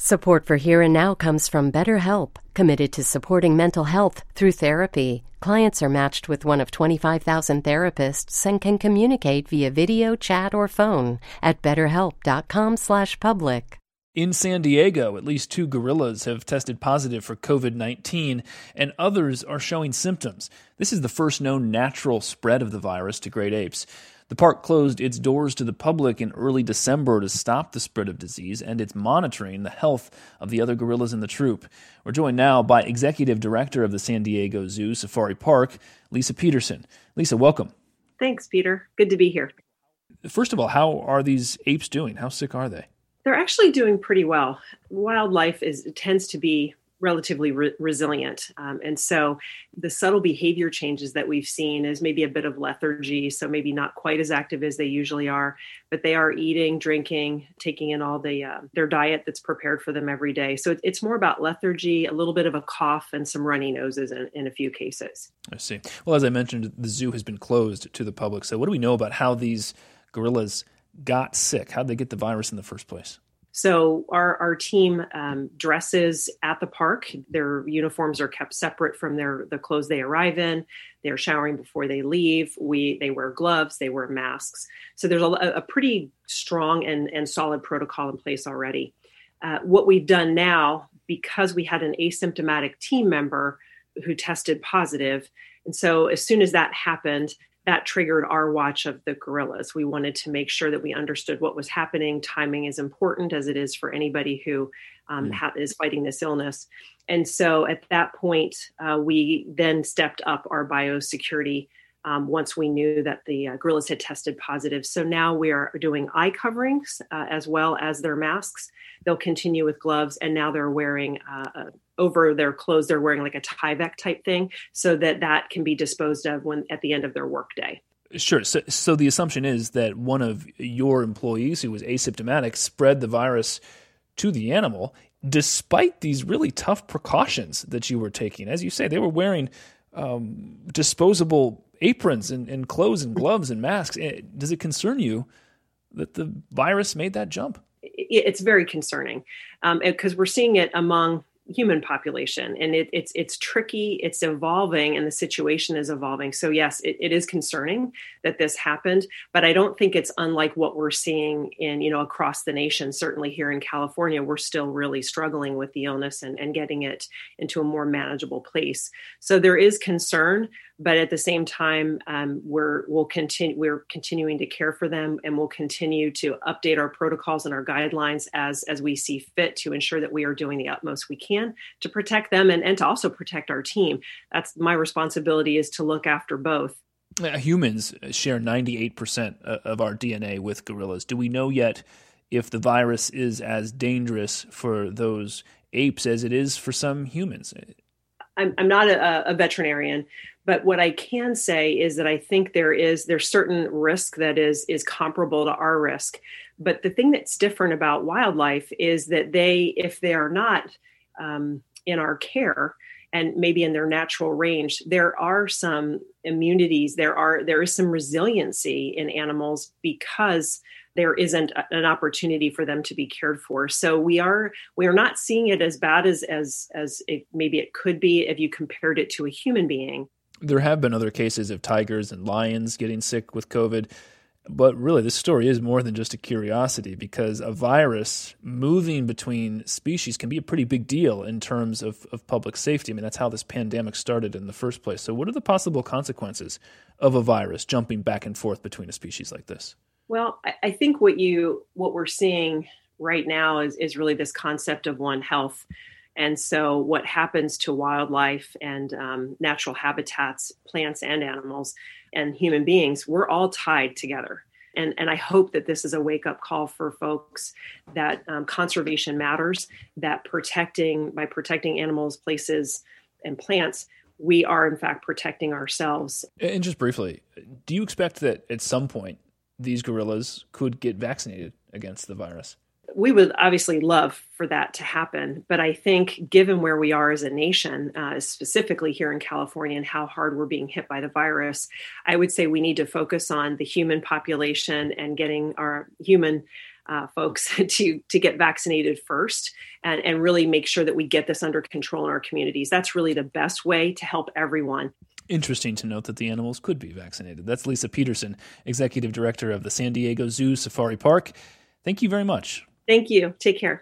Support for Here and Now comes from BetterHelp, committed to supporting mental health through therapy. Clients are matched with one of 25,000 therapists and can communicate via video, chat, or phone at betterhelp.com/public. In San Diego, at least 2 gorillas have tested positive for COVID-19, and others are showing symptoms. This is the first known natural spread of the virus to great apes. The park closed its doors to the public in early December to stop the spread of disease, and it's monitoring the health of the other gorillas in the troop. We're joined now by Executive Director of the San Diego Zoo Safari Park, Lisa Peterson. Lisa, welcome. Thanks, Peter. Good to be here. First of all, how are these apes doing? How sick are they? They're actually doing pretty well. Wildlife tends to be relatively resilient. And so the subtle behavior changes that we've seen is maybe a bit of lethargy, so maybe not quite as active as they usually are, but they are eating, drinking, taking in all their diet that's prepared for them every day. So it's more about lethargy, a little bit of a cough, and some runny noses in a few cases. I see. Well, as I mentioned, the zoo has been closed to the public. So what do we know about how these gorillas got sick? How did they get the virus in the first place? So our team dresses at the park. Their uniforms are kept separate from the clothes they arrive in. They're showering before they leave. They wear gloves. They wear masks. So there's a pretty strong and solid protocol in place already. What we've done now, because we had an asymptomatic team member who tested positive, and so as soon as that happened, that triggered our watch of the gorillas. We wanted to make sure that we understood what was happening. Timing is important, as it is for anybody who is fighting this illness. And so at that point, we then stepped up our biosecurity once we knew that the gorillas had tested positive. So now we are doing eye coverings as well as their masks. They'll continue with gloves, and now they're wearing over their clothes, they're wearing like a Tyvek type thing so that can be disposed of at the end of their workday. Sure. So the assumption is that one of your employees who was asymptomatic spread the virus to the animal, despite these really tough precautions that you were taking. As you say, they were wearing disposable aprons and clothes and gloves and masks. Does it concern you that the virus made that jump? It's very concerning because we're seeing it among human population, and it's tricky, it's evolving, and the situation is evolving. So yes, it is concerning that this happened, but I don't think it's unlike what we're seeing across the nation. Certainly here in California, we're still really struggling with the illness and getting it into a more manageable place. So there is concern, but at the same time, we're continuing to care for them, and we'll continue to update our protocols and our guidelines as we see fit to ensure that we are doing the utmost we can to protect them and to also protect our team. That's my responsibility, is to look after both. Humans share 98% of our DNA with gorillas. Do we know yet if the virus is as dangerous for those apes as it is for some humans? I'm not a veterinarian, but what I can say is that I think there's certain risk that is comparable to our risk. But the thing that's different about wildlife is that if they are not in our care and maybe in their natural range, there are some immunities. There is some resiliency in animals because there isn't an opportunity for them to be cared for. So we are not seeing it as bad as maybe it could be if you compared it to a human being. There have been other cases of tigers and lions getting sick with COVID, but really this story is more than just a curiosity, because a virus moving between species can be a pretty big deal in terms of public safety. I mean, that's how this pandemic started in the first place. So what are the possible consequences of a virus jumping back and forth between a species like this? Well, I think what we're seeing right now is really this concept of One Health. And so what happens to wildlife and natural habitats, plants and animals, and human beings, we're all tied together. And I hope that this is a wake-up call for folks that conservation matters, that by protecting animals, places, and plants, we are in fact protecting ourselves. And just briefly, do you expect that at some point these gorillas could get vaccinated against the virus? We would obviously love for that to happen. But I think given where we are as a nation, specifically here in California and how hard we're being hit by the virus, I would say we need to focus on the human population and getting our human folks to get vaccinated first and really make sure that we get this under control in our communities. That's really the best way to help everyone. Interesting to note that the animals could be vaccinated. That's Lisa Peterson, Executive Director of the San Diego Zoo Safari Park. Thank you very much. Thank you. Take care.